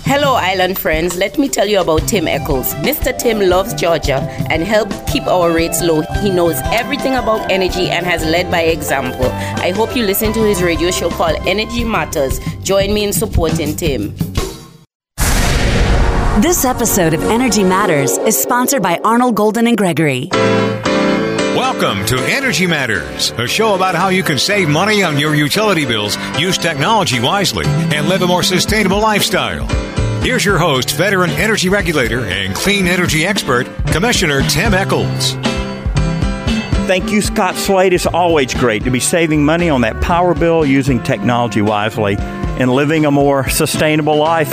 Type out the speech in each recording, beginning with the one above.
Hello, island friends. Let me tell you about Tim Eccles. Mr. Tim loves Georgia and helped keep our rates low. He knows everything about energy and has led by example. I hope you listen to his radio show called Energy Matters. Join me in supporting Tim. This episode of Energy Matters is sponsored by Arnold Golden and Gregory. Welcome to Energy Matters, a show about how you can save money on your utility bills, use technology wisely, and live a more sustainable lifestyle. Here's your host, veteran energy regulator and clean energy expert, Commissioner Tim Eccles. Thank you, Scott Slade. It's always great to be saving money on that power bill, using technology wisely, and living a more sustainable life.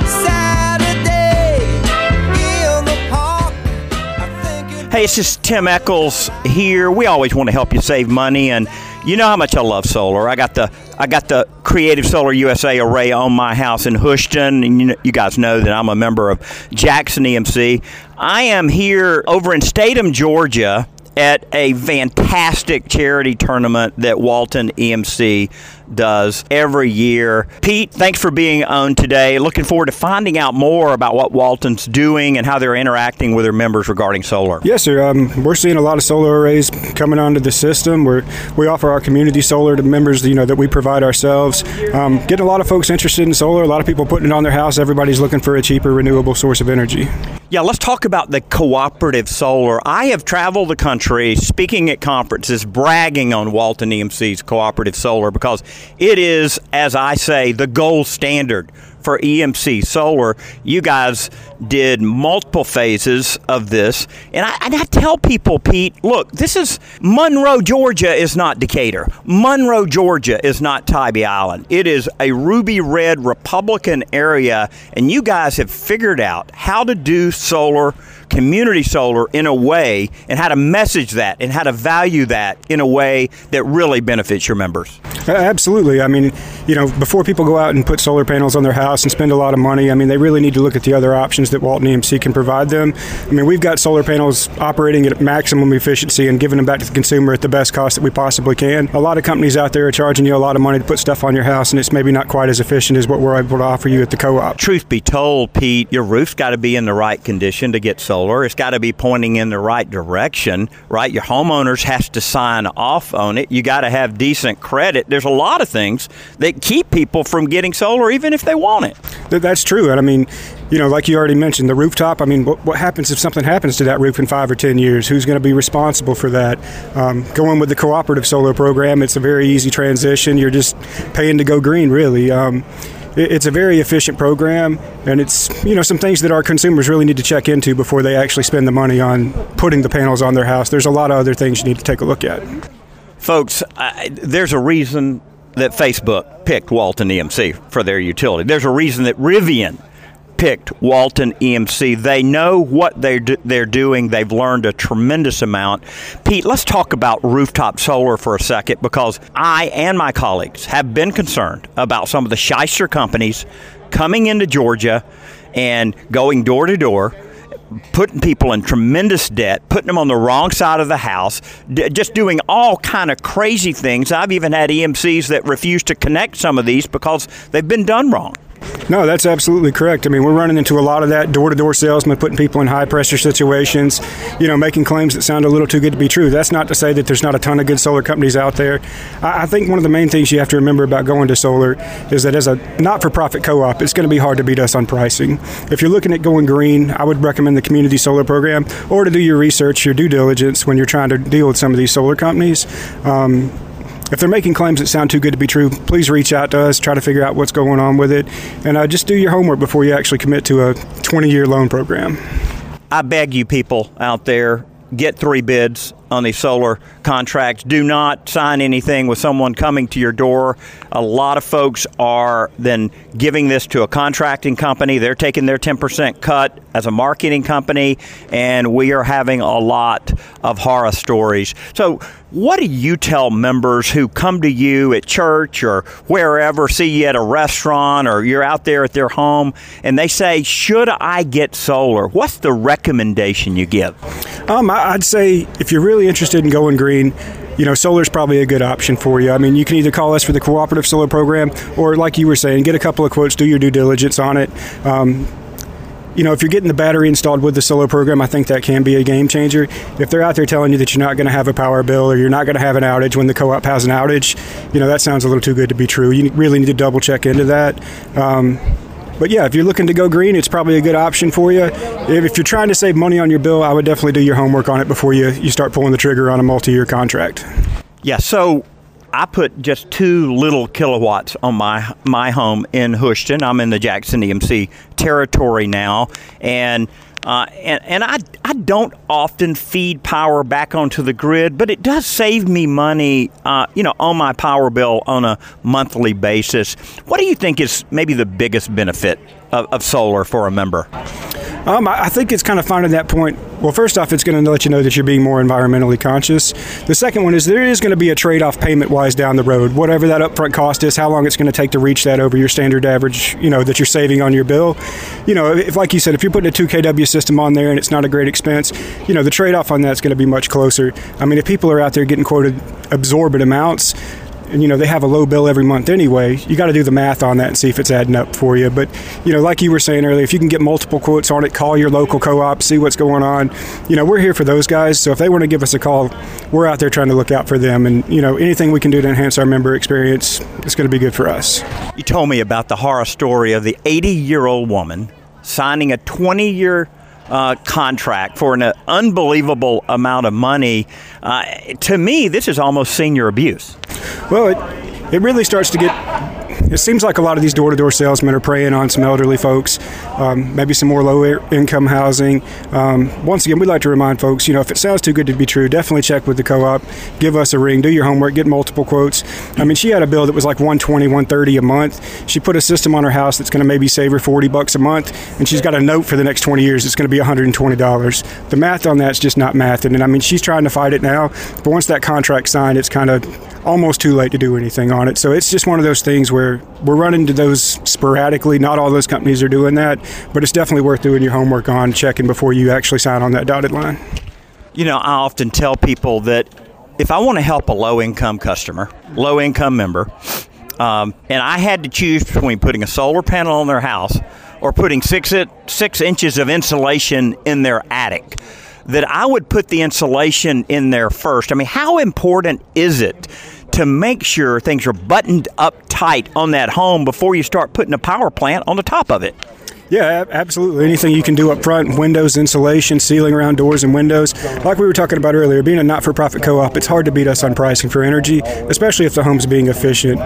Hey, it's just Tim Eccles here. We always want to help you save money, and you know how much I love solar. I got the Creative Solar USA array on my house in Houston, and you guys know that I'm a member of Jackson EMC. I am here over in Statham, Georgia, at a fantastic charity tournament that Walton EMC does every year. Pete, thanks for being on today. Looking forward to finding out more about what Walton's doing and how they're interacting with their members regarding solar. Yes, sir. We're seeing a lot of solar arrays coming onto the system. We offer our community solar to members, that we provide ourselves. Getting a lot of folks interested in solar. A lot of people putting it on their house. Everybody's looking for a cheaper, renewable source of energy. Yeah, let's talk about the cooperative solar. I have traveled the country speaking at conferences, bragging on Walton EMC's cooperative solar because it is, as I say, the gold standard for EMC solar. You guys did multiple phases of this. And I tell people, Pete, look, this is Monroe, Georgia is not Decatur. Monroe, Georgia is not Tybee Island. It is a ruby red Republican area, and you guys have figured out how to do solar, community solar, in a way, and how to message that and how to value that in a way that really benefits your members. Absolutely. I mean, before people go out and put solar panels on their house and spend a lot of money, they really need to look at the other options that Walton EMC can provide them. We've got solar panels operating at maximum efficiency and giving them back to the consumer at the best cost that we possibly can. A lot of companies out there are charging you a lot of money to put stuff on your house, and it's maybe not quite as efficient as what we're able to offer you at the co-op. Truth be told, Pete, your roof's got to be in the right condition to get solar. It's got to be pointing in the right direction, right? Your homeowners has to sign off on it. You got to have decent credit. There's a lot of things that keep people from getting solar, even if they want it. That's true. And like you already mentioned, the rooftop, what happens if something happens to that roof in 5 or 10 years? Who's going to be responsible for that? Going with the cooperative solar program, it's a very easy transition. You're just paying to go green, really. It's a very efficient program, and it's, some things that our consumers really need to check into before they actually spend the money on putting the panels on their house. There's a lot of other things you need to take a look at. Folks, there's a reason that Facebook picked Walton EMC for their utility. There's a reason that Rivian picked Walton EMC. They know what they're doing. They've learned a tremendous amount. Pete, let's talk about rooftop solar for a second, because I and my colleagues have been concerned about some of the shyster companies coming into Georgia and going door to door, putting people in tremendous debt, putting them on the wrong side of the house, just doing all kind of crazy things. I've even had EMCs that refuse to connect some of these because they've been done wrong. No, that's absolutely correct. We're running into a lot of that door-to-door salesmen, putting people in high-pressure situations, making claims that sound a little too good to be true. That's not to say that there's not a ton of good solar companies out there. I think one of the main things you have to remember about going to solar is that as a not-for-profit co-op, it's going to be hard to beat us on pricing. If you're looking at going green, I would recommend the community solar program, or to do your research, your due diligence when you're trying to deal with some of these solar companies. If they're making claims that sound too good to be true, please reach out to us, try to figure out what's going on with it, and just do your homework before you actually commit to a 20-year loan program. I beg you people out there, get 3 bids on these solar contracts. Do not sign anything with someone coming to your door. A lot of folks are then giving this to a contracting company. They're taking their 10% cut as a marketing company, and we are having a lot of horror stories. So what do you tell members who come to you at church or wherever, see you at a restaurant or you're out there at their home, and they say, should I get solar? What's the recommendation you give? I'd say if you're really interested in going green, solar is probably a good option for you. I mean, you can either call us for the cooperative solar program, or like you were saying, get a couple of quotes, do your due diligence on it. If you're getting the battery installed with the solar program, I think that can be a game changer. If they're out there telling you that you're not going to have a power bill, or you're not going to have an outage when the co-op has an outage, that sounds a little too good to be true. You really need to double check into that. But yeah, if you're looking to go green, it's probably a good option for you. If you're trying to save money on your bill, I would definitely do your homework on it before you start pulling the trigger on a multi-year contract. Yeah, so I put just 2 little kilowatts on my home in Houston. I'm in the Jackson EMC territory now, and I don't often feed power back onto the grid, but it does save me money, on my power bill on a monthly basis. What do you think is maybe the biggest benefit of solar for a member? I think it's kind of finding that point. Well, first off, it's going to let you know that you're being more environmentally conscious. The second one is there is going to be a trade-off payment-wise down the road. Whatever that upfront cost is, how long it's going to take to reach that over your standard average, that you're saving on your bill. If, like you said, if you're putting a 2 kW system on there and it's not a great expense, the trade-off on that's going to be much closer. I mean, if people are out there getting quoted absorbent amounts, and they have a low bill every month anyway, you got to do the math on that and see if it's adding up for you. But like you were saying earlier, if you can get multiple quotes on it, call your local co-op, see what's going on. We're here for those guys, so if they want to give us a call, we're out there trying to look out for them. And anything we can do to enhance our member experience, it's going to be good for us. You told me about the horror story of the 80-year-old woman signing a 20-year contract for an unbelievable amount of money. To me, this is almost senior abuse. Well, it really starts to get... It seems like a lot of these door-to-door salesmen are preying on some elderly folks, maybe some more low-income housing. Once again, we'd like to remind folks, if it sounds too good to be true, definitely check with the co-op, give us a ring, do your homework, get multiple quotes. I mean, she had a bill that was like $120, $130 a month. She put a system on her house that's going to maybe save her $40 a month, and she's got a note for the next 20 years. It's going to be $120. The math on that's just not mathing, and I mean, she's trying to fight it now, but once that contract's signed, it's kind of almost too late to do anything on it. So it's just one of those things where we're running into those sporadically. Not all those companies are doing that, but it's definitely worth doing your homework on, checking before you actually sign on that dotted line. I often tell people that if I want to help a low-income customer, low-income member, and I had to choose between putting a solar panel on their house or putting 6 inches of insulation in their attic, that I would put the insulation in there first. I mean, how important is it to make sure things are buttoned up tight on that home before you start putting a power plant on the top of it? Yeah, absolutely. Anything you can do up front, windows, insulation, sealing around doors and windows. Like we were talking about earlier, being a not-for-profit co-op, it's hard to beat us on pricing for energy, especially if the home's being efficient.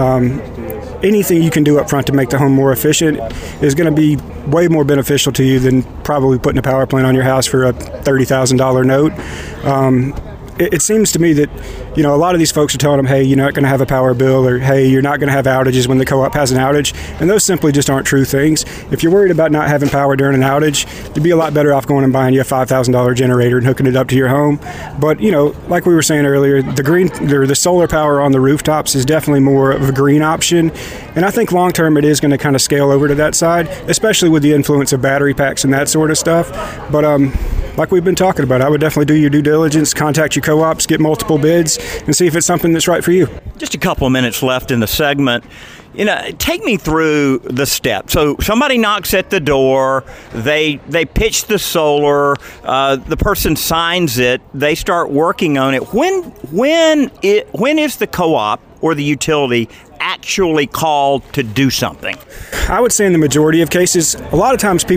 Anything you can do up front to make the home more efficient is going to be way more beneficial to you than probably putting a power plant on your house for a $30,000 note. It seems to me that, a lot of these folks are telling them, hey, you're not going to have a power bill, or hey, you're not going to have outages when the co-op has an outage. And those simply just aren't true things. If you're worried about not having power during an outage, you'd be a lot better off going and buying you a $5,000 generator and hooking it up to your home. But, like we were saying earlier, the solar power on the rooftops is definitely more of a green option. And I think long term it is going to kind of scale over to that side, especially with the influence of battery packs and that sort of stuff. But, like we've been talking about, I would definitely do your due diligence, contact your co-ops, get multiple bids, and see if it's something that's right for you. Just a couple of minutes left in the segment. Take me through the steps. So somebody knocks at the door, they pitch the solar, the person signs it, they start working on it. When is the co-op or the utility actually called to do something? I would say in the majority of cases, a lot of times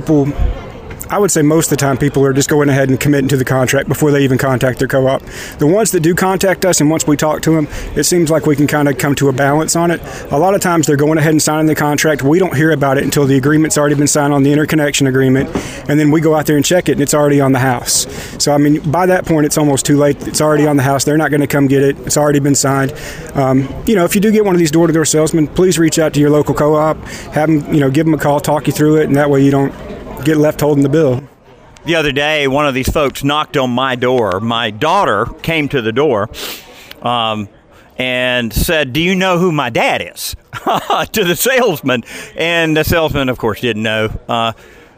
I would say most of the time people are just going ahead and committing to the contract before they even contact their co-op. The ones that do contact us, and once we talk to them, it seems like we can kind of come to a balance on it. A lot of times they're going ahead and signing the contract. We don't hear about it until the agreement's already been signed on the interconnection agreement, and then we go out there and check it, and it's already on the house. So, I mean, by that point, it's almost too late. It's already on the house. They're not going to come get it. It's already been signed. If you do get one of these door-to-door salesmen, please reach out to your local co-op, have them, give them a call, talk you through it, and that way you don't get left holding the bill. The other day, one of these folks knocked on my door. My daughter came to the door and said, "Do you know who my dad is?" to the salesman. And the salesman, of course, didn't know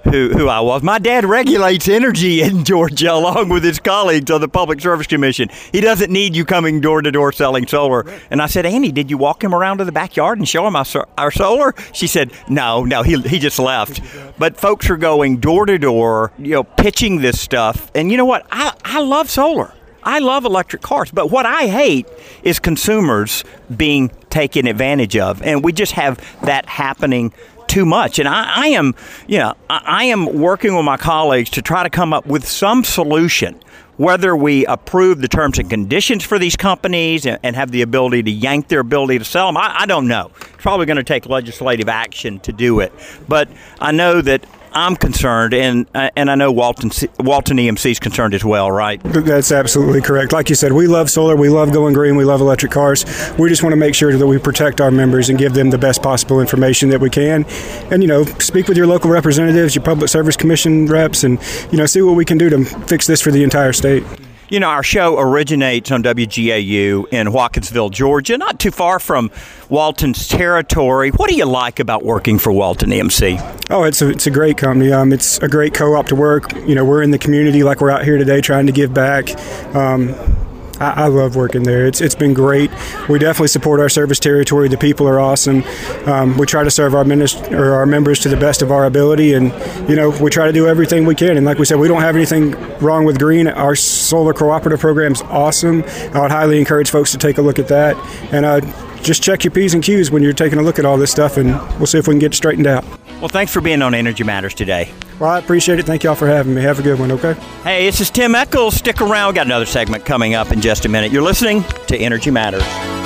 who I was. My dad regulates energy in Georgia along with his colleagues on the Public Service Commission. He doesn't need you coming door to door selling solar. And I said, Annie, did you walk him around to the backyard and show him our solar? She said, no, he just left. But folks are going door to door, pitching this stuff. And you know what? I love solar. I love electric cars, but what I hate is consumers being taken advantage of, and we just have that happening too much. And I am working with my colleagues to try to come up with some solution, whether we approve the terms and conditions for these companies and have the ability to yank their ability to sell them. I don't know. It's probably going to take legislative action to do it, but I know that I'm concerned, and I know Walton EMC is concerned as well, right? That's absolutely correct. Like you said, we love solar, we love going green, we love electric cars. We just want to make sure that we protect our members and give them the best possible information that we can. And, speak with your local representatives, your Public Service Commission reps, and, see what we can do to fix this for the entire state. Our show originates on WGAU in Watkinsville, Georgia, not too far from Walton's territory. What do you like about working for Walton EMC? Oh, it's a great company. It's a great co-op to work. We're in the community like we're out here today trying to give back. I love working there. It's been great. We definitely support our service territory. The people are awesome. We try to serve our members to the best of our ability, and we try to do everything we can. And like we said, we don't have anything wrong with green. Our solar cooperative program is awesome. I would highly encourage folks to take a look at that, and just check your P's and Q's when you're taking a look at all this stuff, and we'll see if we can get it straightened out. Well, thanks for being on Energy Matters today. Well, I appreciate it. Thank y'all for having me. Have a good one, okay? Hey, this is Tim Echols. Stick around. We've got another segment coming up in just a minute. You're listening to Energy Matters.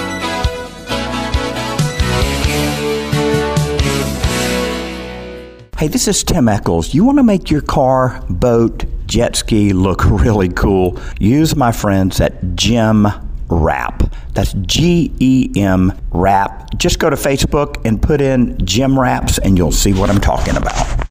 Hey, this is Tim Echols. You want to make your car, boat, jet ski look really cool? Use my friends at Gem Wrap. That's GEM Wrap. Just go to Facebook and put in Gem Wraps and you'll see what I'm talking about.